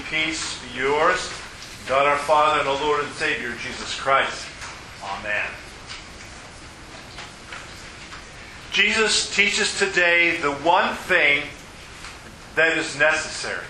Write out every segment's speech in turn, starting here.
peace be yours. God our Father and our Lord and Savior, Jesus Christ. Amen. Jesus teaches today the one thing that is necessary.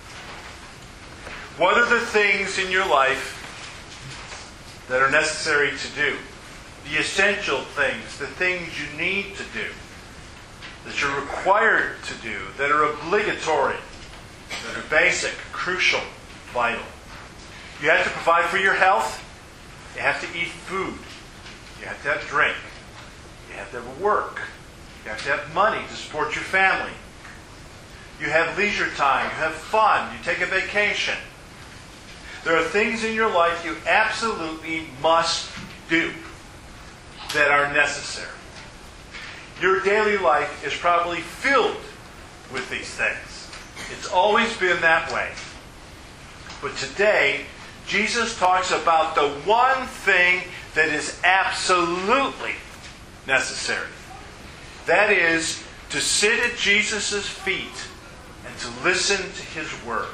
What are the things in your life that are necessary to do? The essential things, the things you need to do, that you're required to do, that are obligatory, that are basic, crucial, vital. You have to provide for your health. You have to eat food. You have to have drink. You have to have a work. You have to have money to support your family. You have leisure time. You have fun. You take a vacation. There are things in your life you absolutely must do that are necessary. Your daily life is probably filled with these things. It's always been that way. But today, Jesus talks about the one thing that is absolutely necessary. That is, to sit at Jesus' feet and to listen to His Word.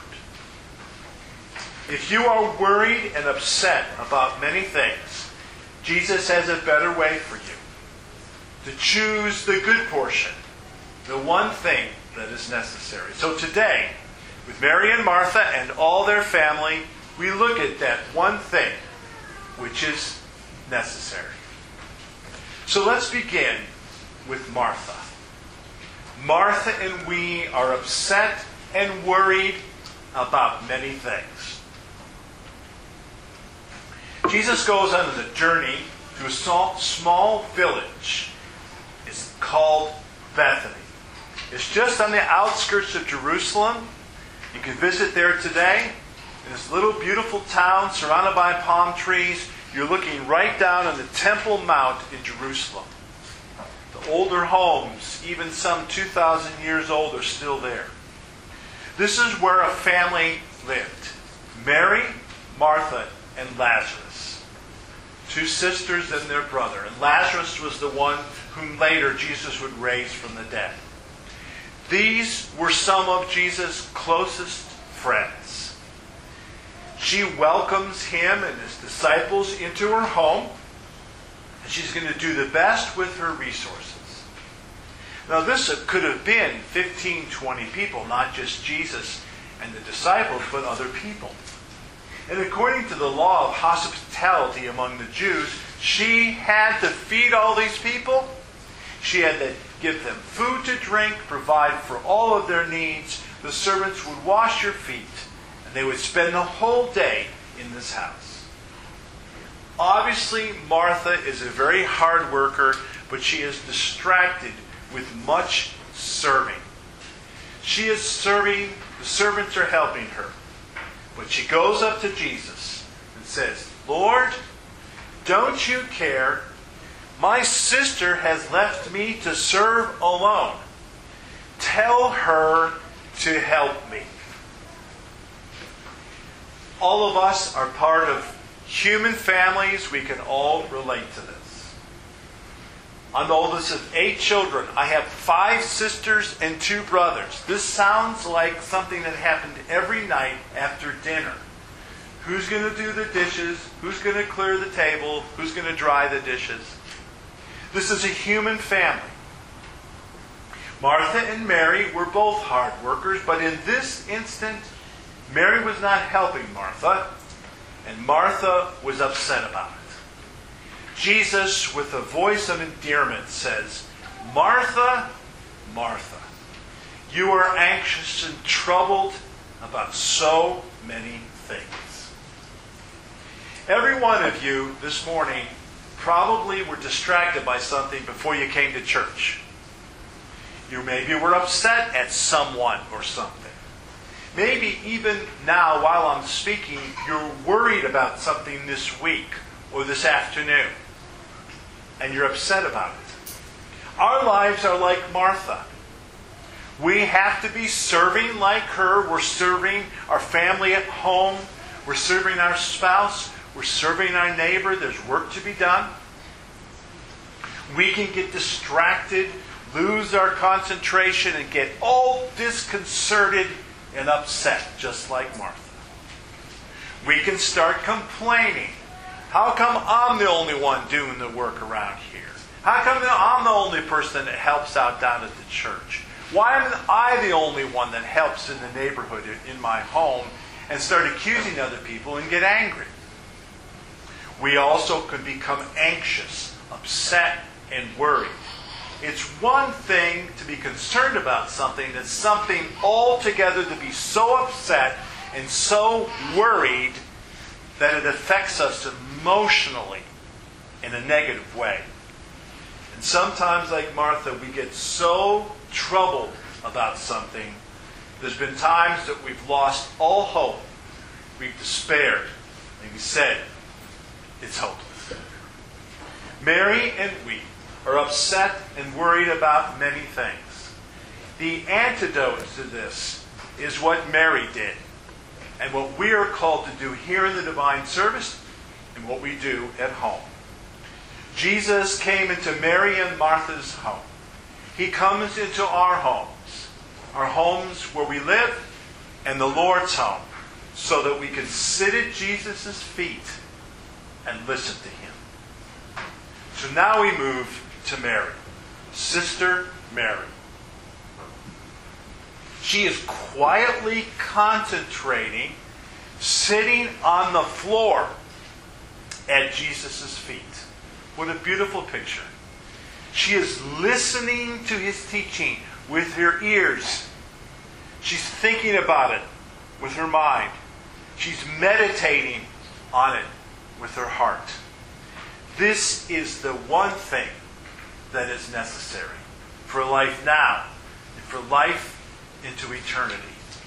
If you are worried and upset about many things, Jesus has a better way for you. To choose the good portion, the one thing that is necessary. So today, with Mary and Martha and all their family, we look at that one thing which is necessary. So let's begin with Martha. Martha and we are upset and worried about many things. Jesus goes on a journey to a small village. It's called Bethany. It's just on the outskirts of Jerusalem. You can visit there today. In this little beautiful town surrounded by palm trees, you're looking right down on the Temple Mount in Jerusalem. The older homes, even some 2,000 years old, are still there. This is where a family lived. Mary, Martha, and Lazarus. Two sisters and their brother. And Lazarus was the one whom later Jesus would raise from the dead. These were some of Jesus' closest friends. She welcomes him and his disciples into her home, and she's going to do the best with her resources. Now this could have been 15, 20 people, not just Jesus and the disciples, but other people. And according to the law of hospitality among the Jews, she had to feed all these people. She had to give them food to drink, provide for all of their needs. The servants would wash your feet, and they would spend the whole day in this house. Obviously, Martha is a very hard worker, but she is distracted with much serving. She is serving, the servants are helping her. But she goes up to Jesus and says, "Lord, don't you care? My sister has left me to serve alone. Tell her to help me." All of us are part of human families. We can all relate to this. I'm the oldest of 8 children. I have 5 sisters and 2 brothers. This sounds like something that happened every night after dinner. Who's going to do the dishes? Who's going to clear the table? Who's going to dry the dishes? This is a human family. Martha and Mary were both hard workers, but in this instant, Mary was not helping Martha, and Martha was upset about it. Jesus, with a voice of endearment, says, "Martha, Martha, you are anxious and troubled about so many things." Every one of you this morning probably were distracted by something before you came to church. You maybe were upset at someone or something. Maybe even now while I'm speaking, you're worried about something this week or this afternoon. And you're upset about it. Our lives are like Martha. We have to be serving like her. We're serving our family at home. We're serving our spouse. We're serving our neighbor. There's work to be done. We can get distracted, lose our concentration, and get all disconcerted and upset, just like Martha. We can start complaining. How come I'm the only one doing the work around here? How come I'm the only person that helps out down at the church? Why am I the only one that helps in the neighborhood, in my home, and start accusing other people and get angry? We also can become anxious, upset, and worried. It's one thing to be concerned about something, that's something altogether to be so upset and so worried that it affects us emotionally in a negative way. And sometimes, like Martha, we get so troubled about something. There's been times that we've lost all hope. We've despaired. And we said, it's hopeless. Mary and we are upset and worried about many things. The antidote to this is what Mary did, and what we are called to do here in the divine service, and what we do at home. Jesus came into Mary and Martha's home. He comes into our homes where we live, and the Lord's home, so that we can sit at Jesus' feet and listen to Him. So now we move to Mary, Sister Mary. She is quietly concentrating, sitting on the floor at Jesus' feet. What a beautiful picture. She is listening to His teaching with her ears. She's thinking about it with her mind. She's meditating on it with her heart. This is the one thing that is necessary for life now and for life into eternity.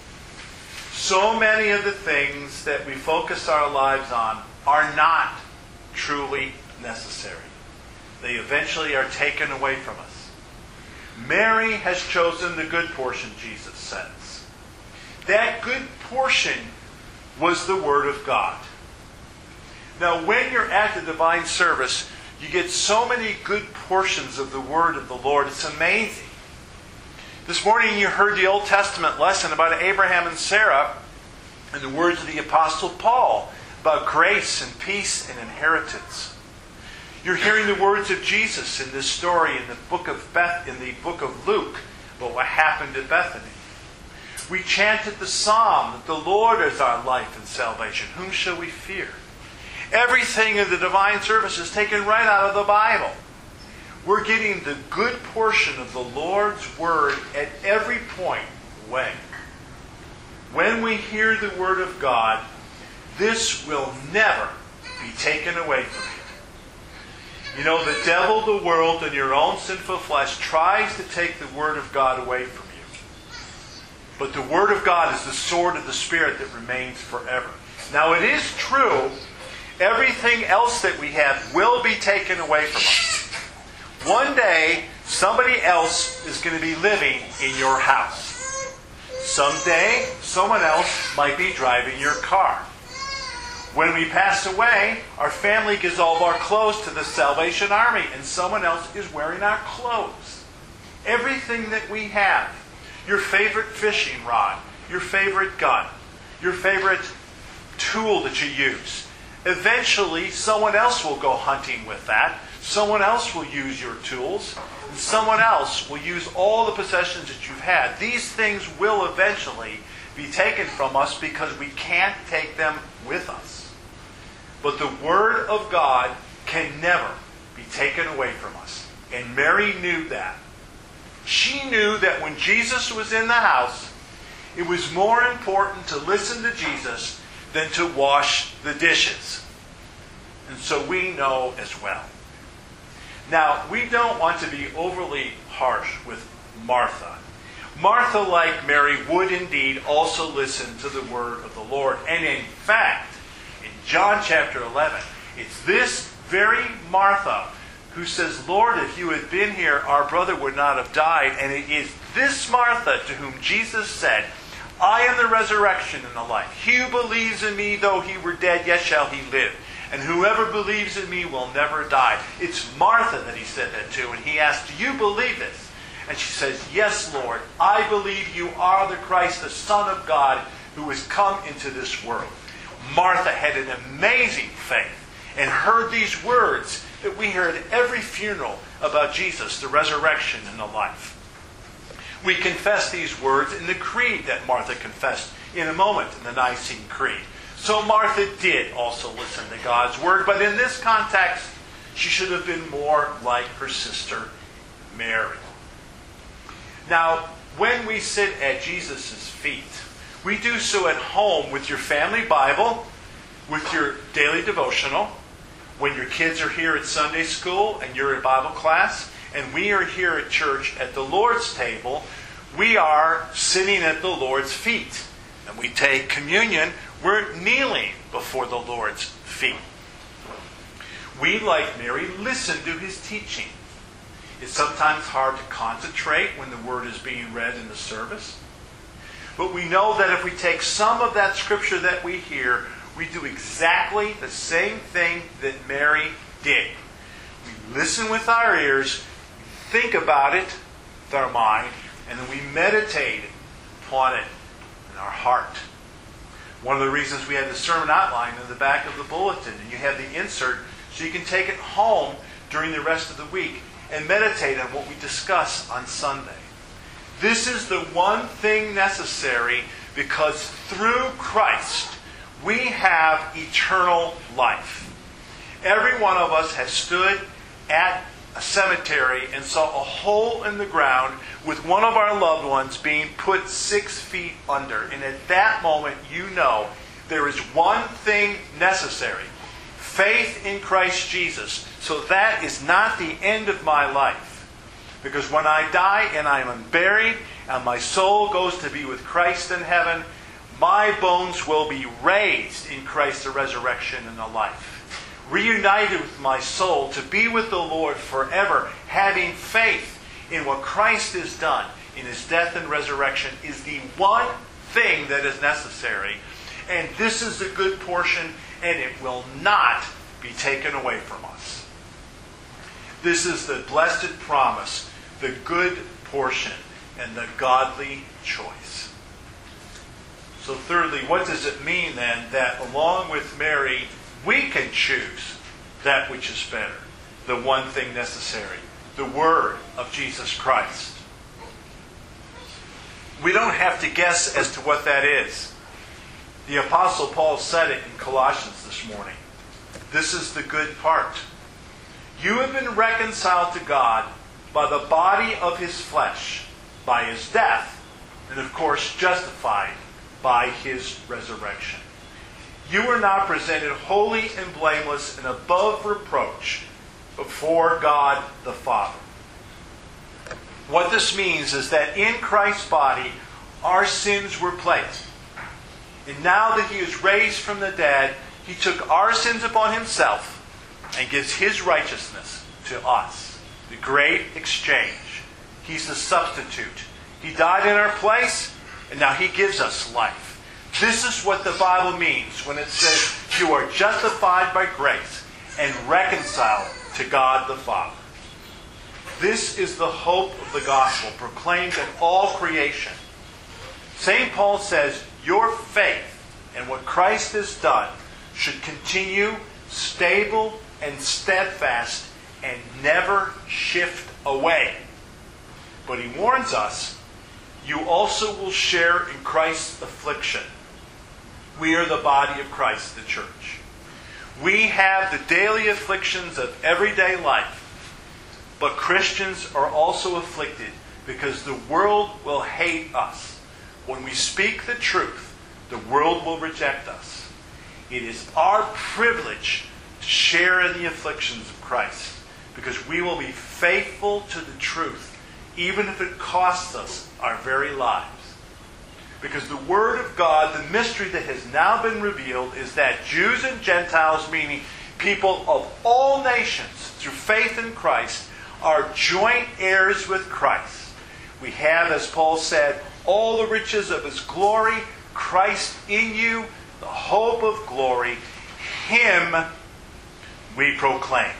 So many of the things that we focus our lives on are not truly necessary. They eventually are taken away from us. Mary has chosen the good portion, Jesus says. That good portion was the Word of God. Now, when you're at the divine service, you get so many good portions of the Word of the Lord. It's amazing. This morning you heard the Old Testament lesson about Abraham and Sarah and the words of the Apostle Paul about grace and peace and inheritance. You're hearing the words of Jesus in this story in the book of Luke about what happened at Bethany. We chanted the psalm that the Lord is our life and salvation. Whom shall we fear? Everything in the divine service is taken right out of the Bible. We're getting the good portion of the Lord's Word at every point of the way. When we hear the Word of God, this will never be taken away from you. You know, the devil, the world, and your own sinful flesh tries to take the Word of God away from you. But the Word of God is the sword of the Spirit that remains forever. Now, it is true, everything else that we have will be taken away from us. One day, somebody else is going to be living in your house. Someday, someone else might be driving your car. When we pass away, our family gives all of our clothes to the Salvation Army, and someone else is wearing our clothes. Everything that we have, your favorite fishing rod, your favorite gun, your favorite tool that you use, eventually someone else will go hunting with that. Someone else will use your tools, and someone else will use all the possessions that you've had. These things will eventually be taken from us because we can't take them with us. But the Word of God can never be taken away from us. And Mary knew that. She knew that when Jesus was in the house, it was more important to listen to Jesus than to wash the dishes. And so we know as well. Now, we don't want to be overly harsh with Martha. Martha, like Mary, would indeed also listen to the word of the Lord. And in fact, in John chapter 11, it's this very Martha who says, Lord, if you had been here, our brother would not have died. And it is this Martha to whom Jesus said, I am the resurrection and the life. He who believes in me, though he were dead, yet shall he live. And whoever believes in me will never die. It's Martha that he said that to. And he asked, do you believe this? And she says, yes, Lord, I believe you are the Christ, the Son of God, who has come into this world. Martha had an amazing faith and heard these words that we hear at every funeral about Jesus, the resurrection and the life. We confess these words in the creed that Martha confessed in a moment in the Nicene Creed. So Martha did also listen to God's word, but in this context, she should have been more like her sister Mary. Now, when we sit at Jesus' feet, we do so at home with your family Bible, with your daily devotional, when your kids are here at Sunday school and you're at Bible class, and we are here at church at the Lord's table. We are sitting at the Lord's feet. And we take communion, we're kneeling before the Lord's feet. We, like Mary, listen to his teaching. It's sometimes hard to concentrate when the word is being read in the service. But we know that if we take some of that scripture that we hear, we do exactly the same thing that Mary did. We listen with our ears, we think about it with our mind, and then we meditate upon it in our heart. One of the reasons we have the sermon outline in the back of the bulletin, and you have the insert so you can take it home during the rest of the week and meditate on what we discuss on Sunday. This is the one thing necessary because through Christ we have eternal life. Every one of us has stood at a cemetery and saw a hole in the ground with one of our loved ones being put 6 feet under. And at that moment, you know there is one thing necessary. Faith in Christ Jesus. So that is not the end of my life. Because when I die and I am buried and my soul goes to be with Christ in heaven, my bones will be raised in Christ's resurrection and the life. Reunited with my soul to be with the Lord forever, having faith in what Christ has done in his death and resurrection is the one thing that is necessary. And this is the good portion, and it will not be taken away from us. This is the blessed promise, the good portion, and the godly choice. So thirdly, what does it mean then that along with Mary, we can choose that which is better, the one thing necessary, the Word of Jesus Christ? We don't have to guess as to what that is. The Apostle Paul said it in Colossians this morning. This is the good part. You have been reconciled to God by the body of his flesh, by his death, and of course justified by his resurrection. You are now presented holy and blameless and above reproach before God the Father. What this means is that in Christ's body, our sins were placed. And now that he is raised from the dead, he took our sins upon himself and gives his righteousness to us. The great exchange. He's the substitute. He died in our place, and now he gives us life. This is what the Bible means when it says you are justified by grace and reconciled to God the Father. This is the hope of the gospel proclaimed in all creation. St. Paul says your faith in what Christ has done should continue stable and steadfast and never shift away. But he warns us, you also will share in Christ's affliction. We are the body of Christ, the church. We have the daily afflictions of everyday life. But Christians are also afflicted because the world will hate us. When we speak the truth, the world will reject us. It is our privilege to share in the afflictions of Christ because we will be faithful to the truth, even if it costs us our very lives. Because the Word of God, the mystery that has now been revealed, is that Jews and Gentiles, meaning people of all nations, through faith in Christ, are joint heirs with Christ. We have, as Paul said, all the riches of his glory, Christ in you, the hope of glory. Him we proclaim.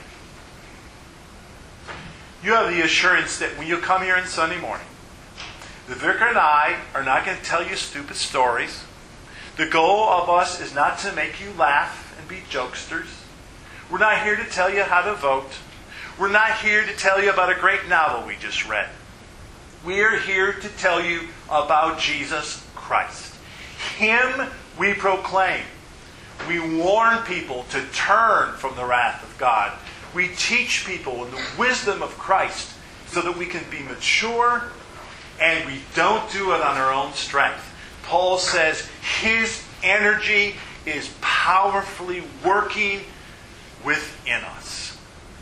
You have the assurance that when you come here on Sunday morning, the vicar and I are not going to tell you stupid stories. The goal of us is not to make you laugh and be jokesters. We're not here to tell you how to vote. We're not here to tell you about a great novel we just read. We are here to tell you about Jesus Christ. Him we proclaim. We warn people to turn from the wrath of God. We teach people in the wisdom of Christ so that we can be mature, and we don't do it on our own strength. Paul says his energy is powerfully working within us.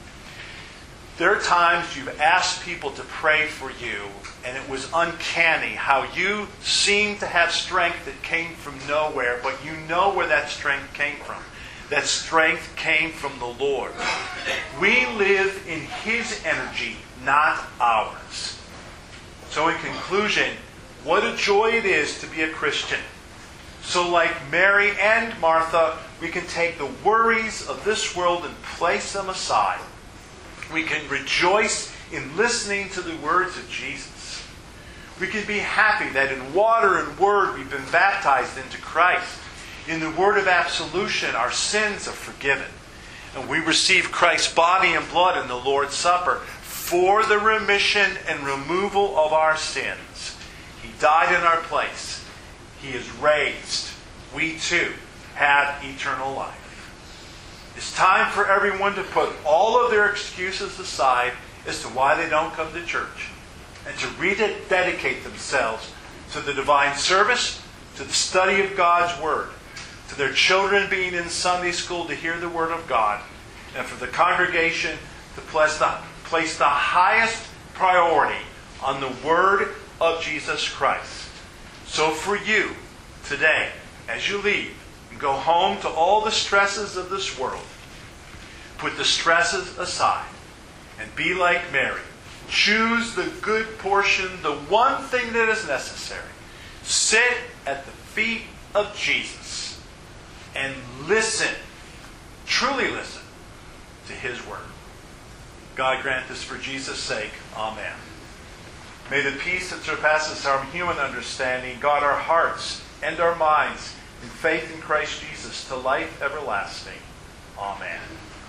There are times you've asked people to pray for you, and it was uncanny how you seemed to have strength that came from nowhere, but you know where that strength came from. That strength came from the Lord. We live in His energy, not ours. So in conclusion, what a joy it is to be a Christian. So like Mary and Martha, we can take the worries of this world and place them aside. We can rejoice in listening to the words of Jesus. We can be happy that in water and word we've been baptized into Christ. In the word of absolution, our sins are forgiven. And we receive Christ's body and blood in the Lord's Supper for the remission and removal of our sins. He died in our place. He is raised. We too have eternal life. It's time for everyone to put all of their excuses aside as to why they don't come to church, and to rededicate themselves to the divine service, to the study of God's Word, to their children being in Sunday school to hear the Word of God, and for the congregation to place the highest priority on the Word of Jesus Christ. So for you, today, as you leave and go home to all the stresses of this world, put the stresses aside and be like Mary. Choose the good portion, the one thing that is necessary. Sit at the feet of Jesus and listen, truly listen, to His Word. God grant this for Jesus' sake. Amen. May the peace that surpasses our human understanding guard our hearts and our minds in faith in Christ Jesus to life everlasting. Amen.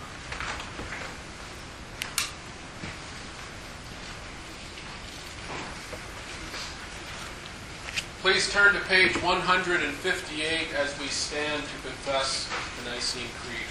Please turn to page 158 as we stand to confess the Nicene Creed.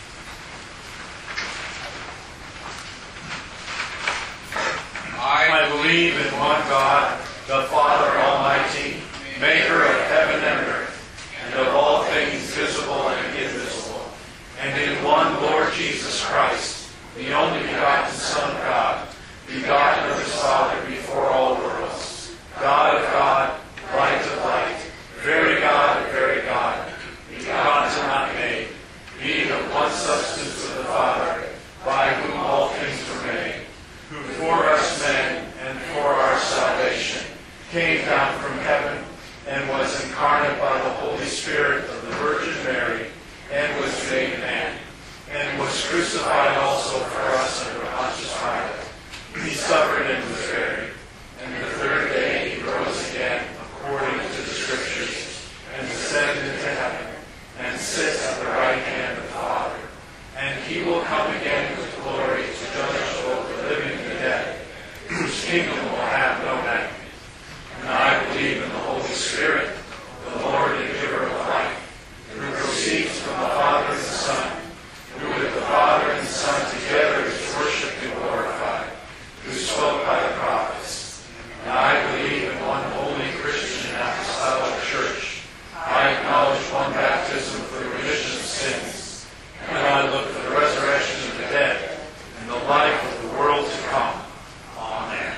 I believe in one God, the Father Almighty, maker of heaven and earth, and of all things visible and invisible, and in one Lord Jesus Christ, the only begotten Son of God, begotten of His Father before all worlds, God of God, light of light, very God of very God, begotten and not made, being of one substance with the Father, by whom all things were made, who for us men and for our salvation came down from heaven and was incarnate by the Holy Spirit of the Virgin Mary, and was made man, and was crucified also for us under Pontius Pilate. He suffered and was buried, and the third day He rose again, according to the Scriptures, and ascended into heaven, and sits at the right hand of the Father. And He will come again with glory to judge both the living and the dead, whose kingdom will have no end. And I believe in the Holy Spirit, the Lord and giver of life, who proceeds from the Father and the Son, who with the Father and the Son together is worshipped and glorified, who spoke by the prophets. And I believe in one holy Christian and apostolic church. I acknowledge one baptism for the remission of sins, and I look for the resurrection of the dead and the life of the world to come. Amen.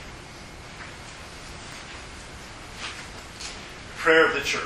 Prayer of the Church.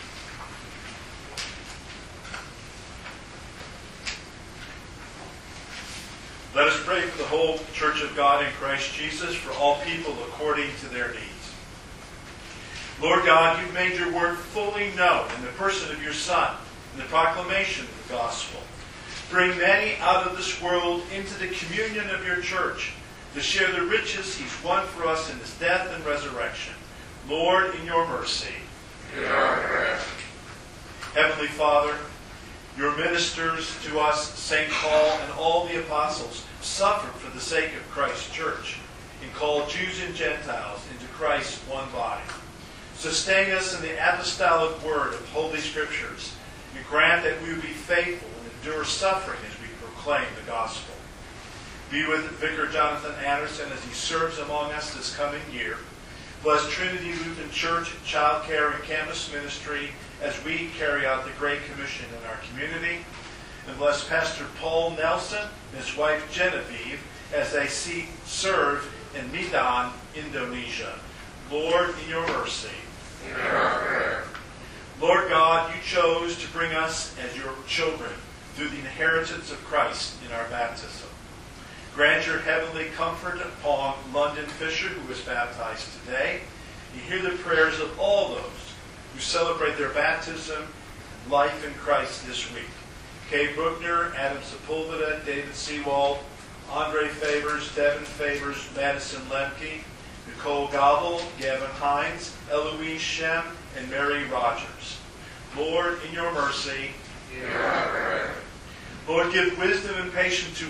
Let us pray for the whole Church of God in Christ Jesus, for all people according to their needs. Lord God, you've made your word fully known in the person of your Son, in the proclamation of the gospel. Bring many out of this world into the communion of your church to share the riches He's won for us in His death and resurrection. Lord, in your mercy. Hear our prayer. Heavenly Father, your ministers to us, St. Paul and all the apostles, suffered for the sake of Christ's church and called Jews and Gentiles into Christ's one body. Sustain us in the apostolic word of Holy Scriptures and grant that we will be faithful and endure suffering as we proclaim the gospel. Be with Vicar Jonathan Anderson as he serves among us this coming year. Bless Trinity Lutheran Church, child care, and campus ministry as we carry out the Great Commission in our community. And bless Pastor Paul Nelson and his wife Genevieve as they serve in Medan, Indonesia. Lord, in your mercy. Hear our prayer. Lord God, you chose to bring us as your children through the inheritance of Christ in our baptism. Grant your heavenly comfort upon London Fisher, who was baptized today. You hear the prayers of all those who celebrate their baptism and life in Christ this week. Kay Bruckner, Adam Sepulveda, David Seawald, Andre Favors, Devin Favors, Madison Lemke, Nicole Gobble, Gavin Hines, Eloise Shem, and Mary Rogers. Lord, in your mercy, Hear our prayer. Lord, give wisdom and patience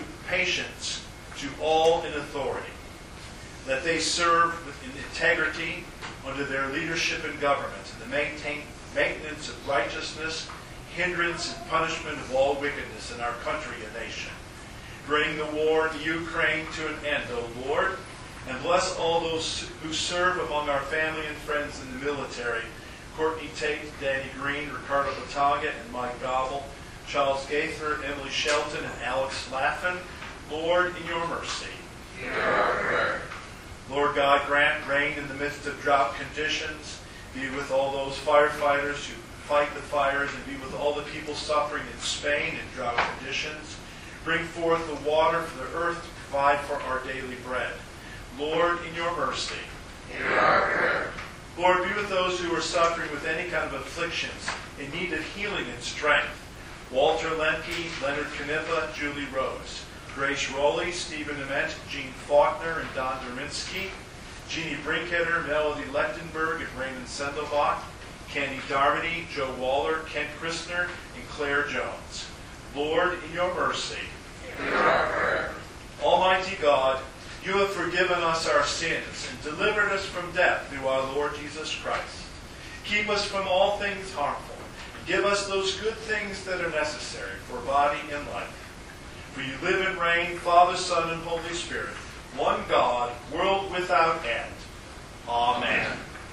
to all in authority, that they serve with integrity under their leadership and government, and the maintenance of righteousness, hindrance and punishment of all wickedness in our country and nation. Bring the war in Ukraine to an end, O Lord, and bless all those who serve among our family and friends in the military: Courtney Tate, Danny Green, Ricardo Batanga, and Mike Gobble, Charles Gaither, Emily Shelton, and Alex Laffin. Lord, in your mercy. Hear our prayer. Lord God, grant rain in the midst of drought conditions. Be with all those firefighters who fight the fires, and be with all the people suffering in Spain in drought conditions. Bring forth the water for the earth to provide for our daily bread. Lord, in your mercy. Hear our prayer. Lord, be with those who are suffering with any kind of afflictions, in need of healing and strength. Walter Lemke, Leonard Knippa, Julie Rose. Grace Rowley, Stephen Ament, Jean Faulkner, and Don Derminsky, Jeannie Brinkheader, Melody Lechtenberg, and Raymond Sendelbach, Candy Darmody, Joe Waller, Kent Christner, and Claire Jones. Lord, in your mercy. Hear our prayer. Almighty God, you have forgiven us our sins and delivered us from death through our Lord Jesus Christ. Keep us from all things harmful, and give us those good things that are necessary for body and life. For you live and reign, Father, Son, and Holy Spirit, one God, world without end. Amen.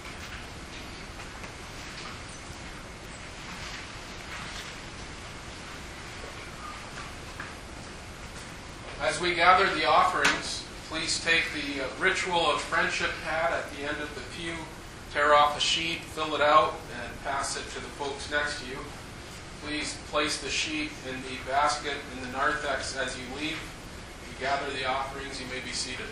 As we gather the offerings, please take the ritual of friendship pad at the end of the pew, tear off a sheet, fill it out, and pass it to the folks next to you. Please place the sheet in the basket in the narthex as you leave. You gather the offerings, you may be seated.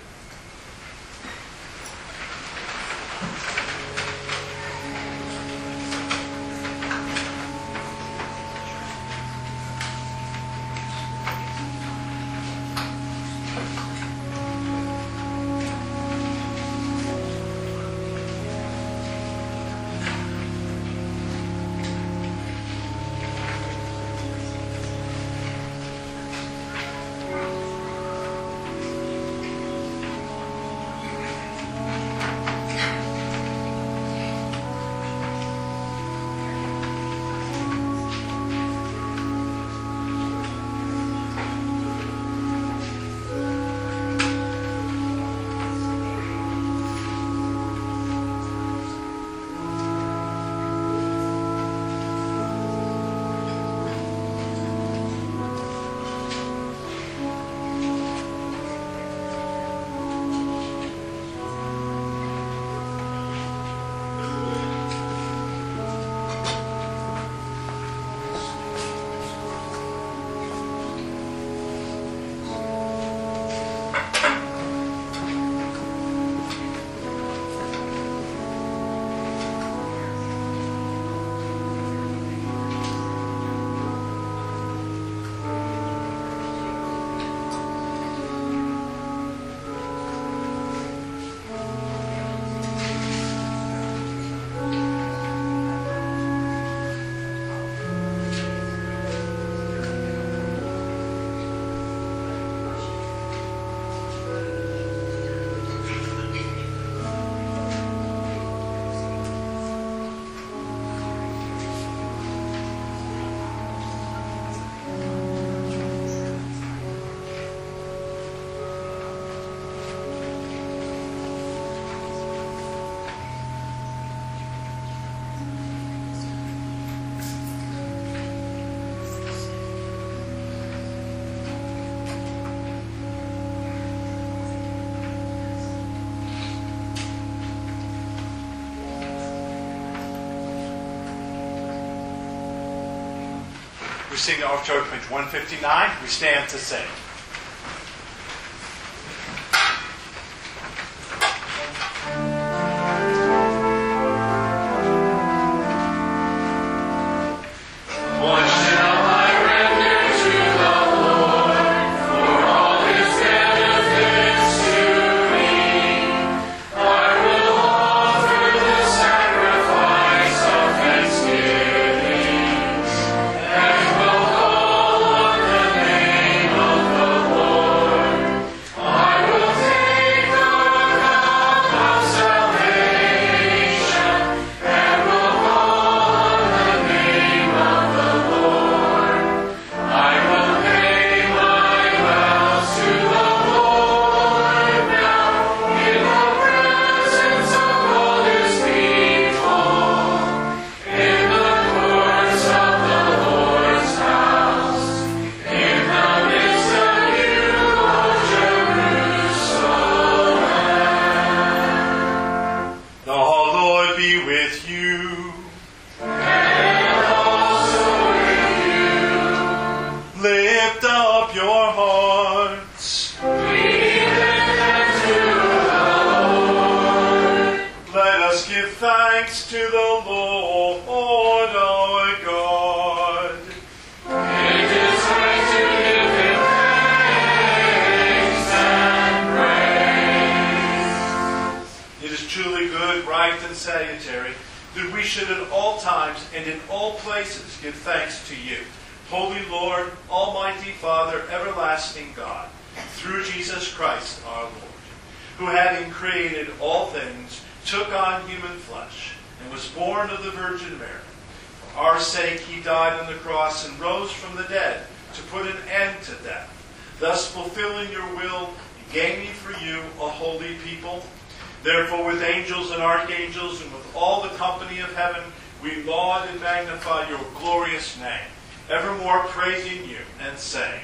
We sing the Oratory, page 159. We stand to sing. Therefore, with angels and archangels and with all the company of heaven, we laud and magnify your glorious name, evermore praising you and saying,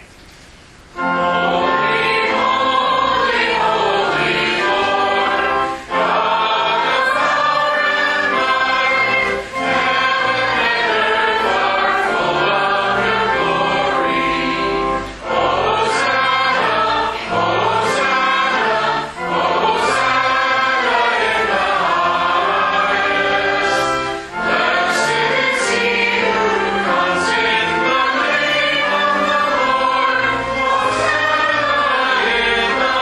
Holy, holy, holy, Lord, God of power and might, heaven and earth are full of your glory. Hosanna, Hosanna, Hosanna in the highest. Blessed is he who comes in the name of the Lord. Hosanna in the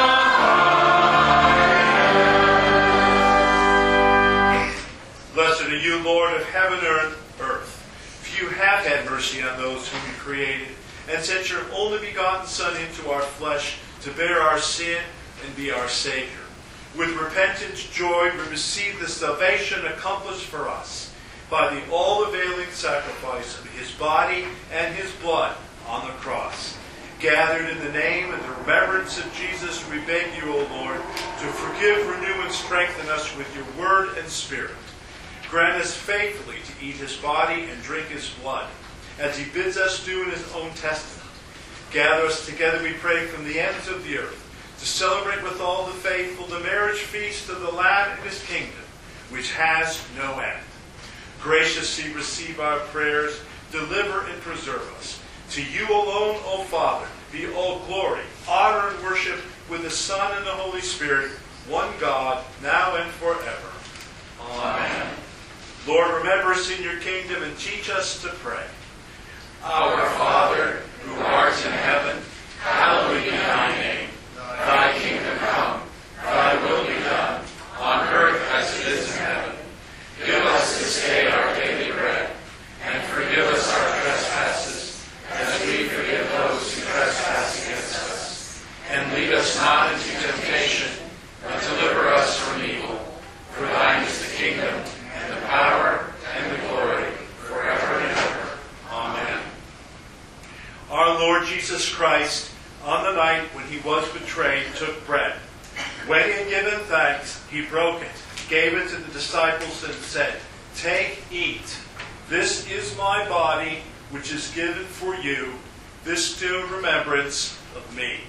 highest. Blessed are you, Lord of heaven and earth. For you have had mercy on those whom you created, and sent your only begotten Son into our flesh to bear our sin and be our Savior. With repentant joy we receive the salvation accomplished for us by the all-availing sacrifice of his body and his blood on the cross. Gathered in the name and the remembrance of Jesus, we beg you, O Lord, to forgive, renew, and strengthen us with your word and spirit. Grant us faithfully to eat his body and drink his blood, as he bids us do in his own testament. Gather us together, we pray, from the ends of the earth, to celebrate with all the faithful the marriage feast of the Lamb and his kingdom, which has no end. Graciously receive our prayers, deliver and preserve us. To you alone, O Father, be all glory, honor, and worship with the Son and the Holy Spirit, one God, now and forever. Amen. Lord, remember us in your kingdom and teach us to pray. Our Father, who art in heaven, hallowed be thy name. Thy kingdom come, thy will be done, on earth as it is in heaven. Give us this day our daily bread, and forgive us our trespasses, as we forgive those who trespass against us. And lead us not into temptation, but deliver us from evil. For thine is the kingdom, and the power, and the glory, forever and ever. Amen. Our Lord Jesus Christ, on the night when he was betrayed, took bread. When he had given thanks, he broke it, gave it to the disciples, and said, Take, eat. This is my body, which is given for you. This do in remembrance of me.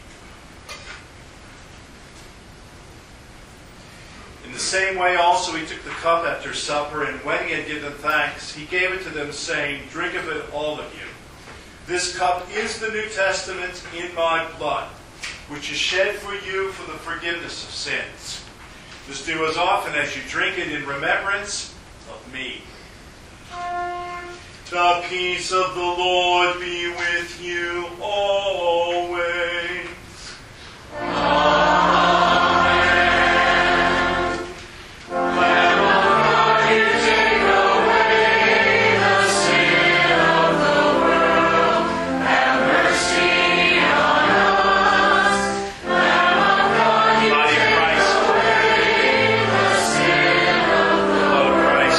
In the same way also he took the cup after supper, and when he had given thanks, he gave it to them, saying, Drink of it, all of you. This cup is the New Testament in my blood, which is shed for you for the forgiveness of sins. This do as often as you drink it in remembrance of me. The peace of the Lord be with you always.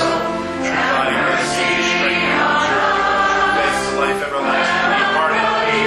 Life everlasting, be pardoned.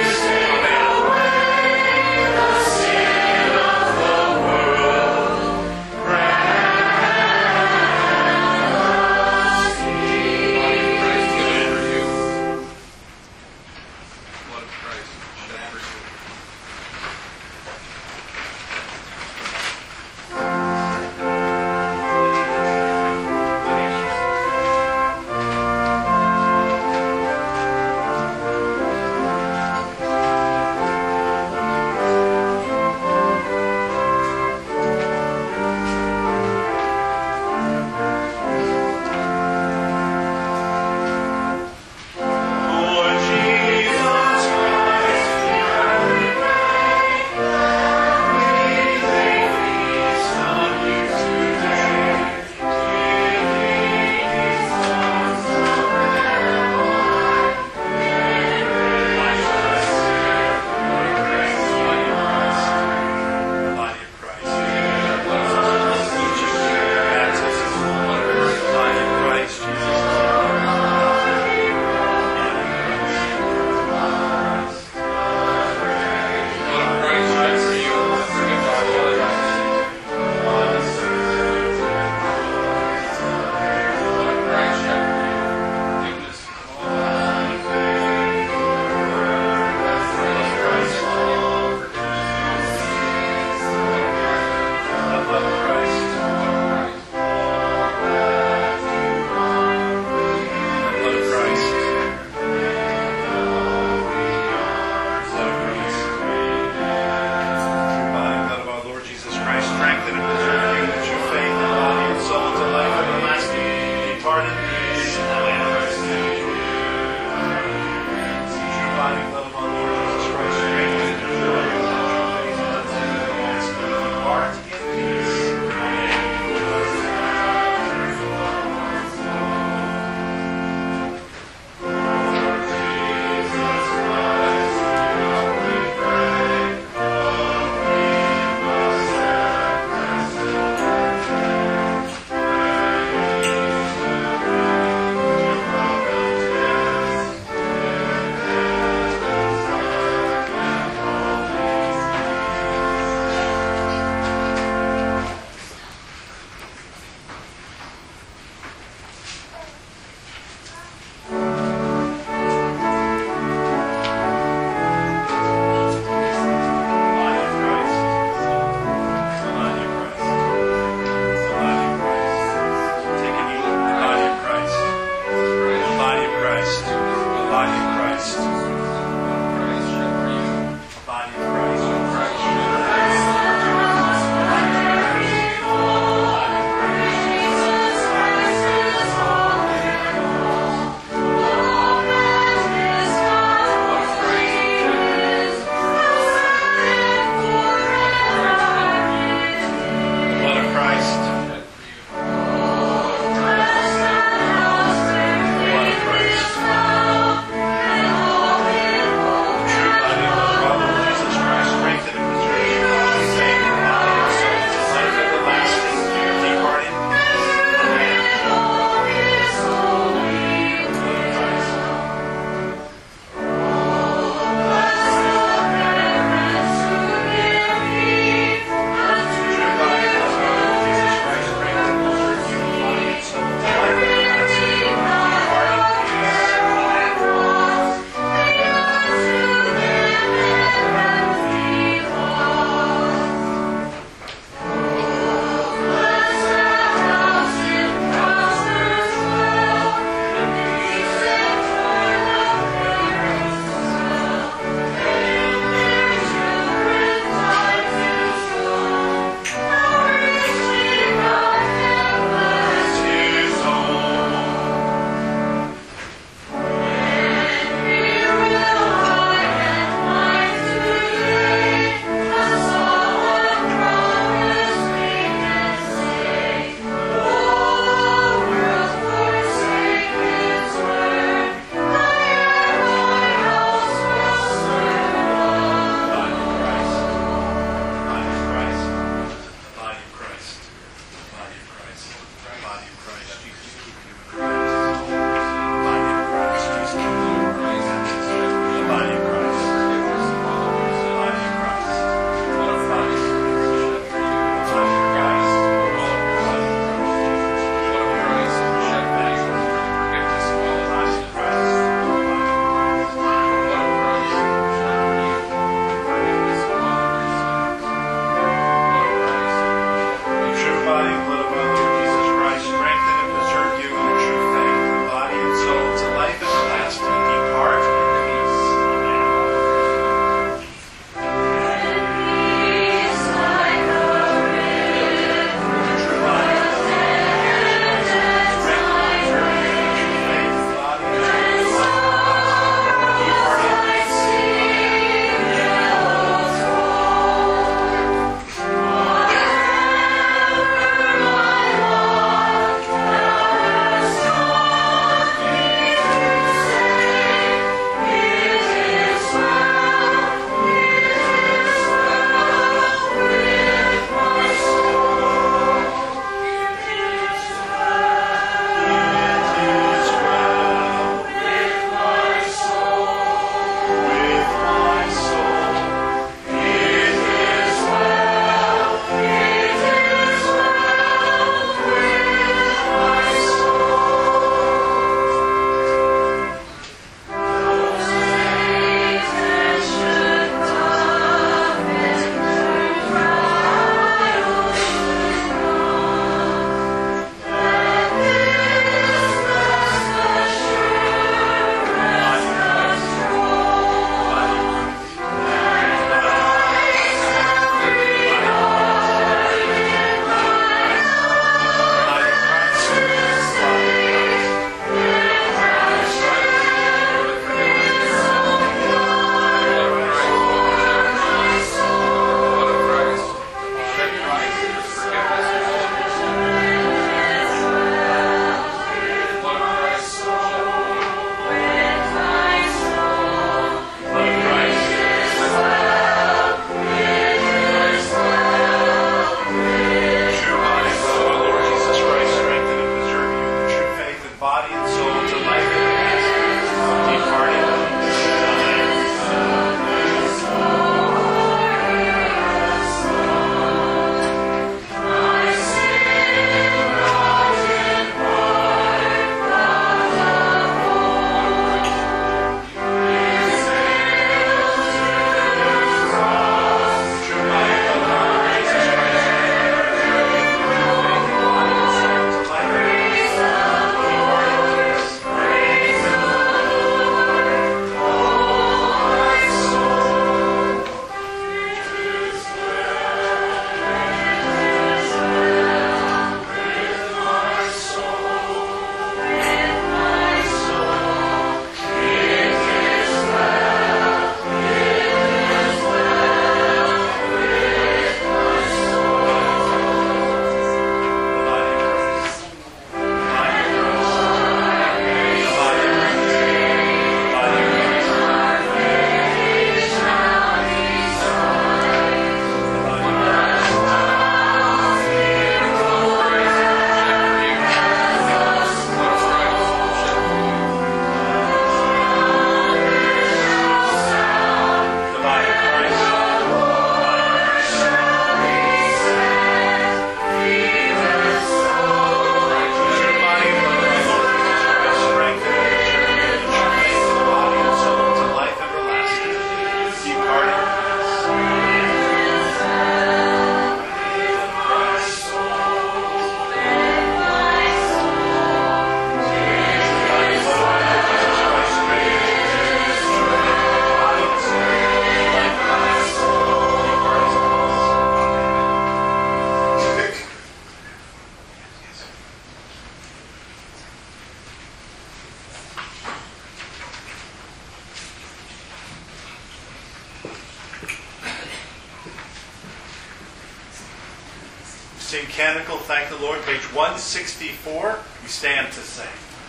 sing Canticle, Thank the Lord, page 164. We stand to sing.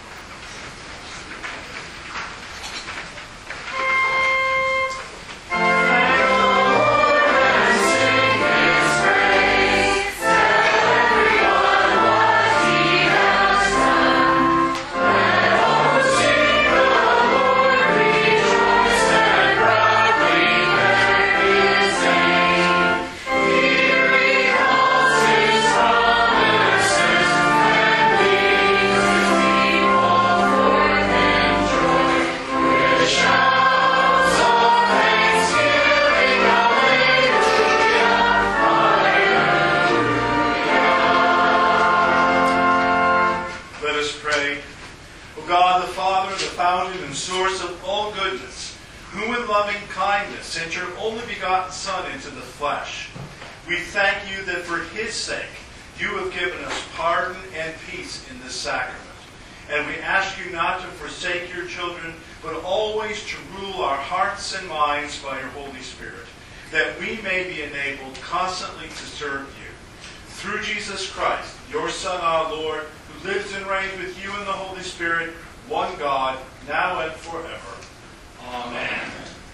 We thank you that for his sake you have given us pardon and peace in this sacrament. And we ask you not to forsake your children, but always to rule our hearts and minds by your Holy Spirit, that we may be enabled constantly to serve you. Through Jesus Christ, your Son, our Lord, who lives and reigns with you in the Holy Spirit, one God, now and forever. Amen.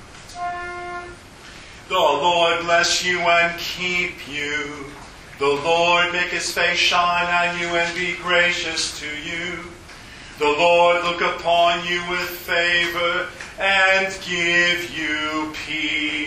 The Lord bless you and keep you. The Lord make his face shine on you and be gracious to you. The Lord look upon you with favor and give you peace.